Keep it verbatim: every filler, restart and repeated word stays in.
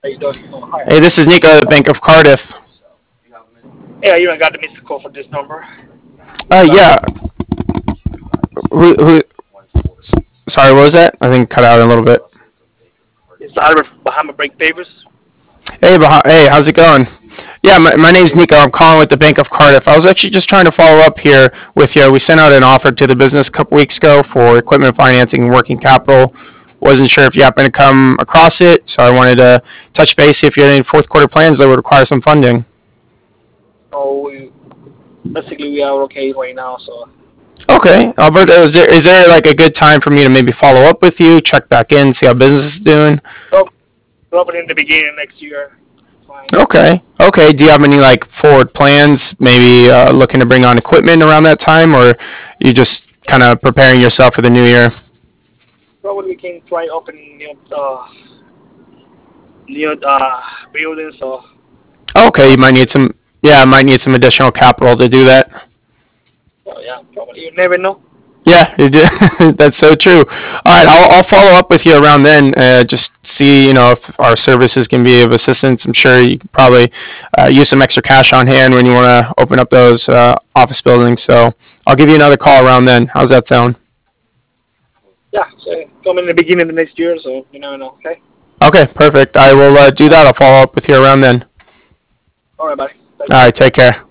How you doing? Oh, hi. Hey, this is Nico at the Bank of Cardiff. Yeah, you ain't got the missed call for this number. Uh, It's out yeah. of Who, who, sorry, what was that? I think cut out a little bit. it's out of Bahama Break Papers. Hey, bah- hey, how's it going? Yeah, my, my name's Nico. I'm calling with the Bank of Cardiff. I was actually just trying to follow up here with you. We sent out an offer to the business a couple weeks ago for equipment financing and working capital. Wasn't sure if you happened to come across it, so I wanted to touch base, see if you had any fourth quarter plans that would require some funding. So we, basically we are okay right now. So Okay, Alberto, is there is there like a good time for me to maybe follow up with you, check back in, see how business is doing? prob- probably in the beginning next year. Fine. Okay, okay. Do you have any like forward plans? Maybe uh, looking to bring on equipment around that time, or you just kind of preparing yourself for the new year? Probably we can try opening new uh new uh buildings. So Okay, you might probably need some. Yeah, might need some additional capital to do that. so yeah, probably you never know. Yeah, you do. That's so true. All right, I'll, I'll follow up with you around then. Uh, just see, you know, if our services can be of assistance. I'm sure you could probably uh, use some extra cash on hand when you want to open up those uh, office buildings. So I'll give you another call around then. How's that sound? Yeah, so come in the beginning of the next year. So you never know. Okay. Okay, perfect. I will uh, do that. I'll follow up with you around then. All right, buddy. Thank All you. right, take care.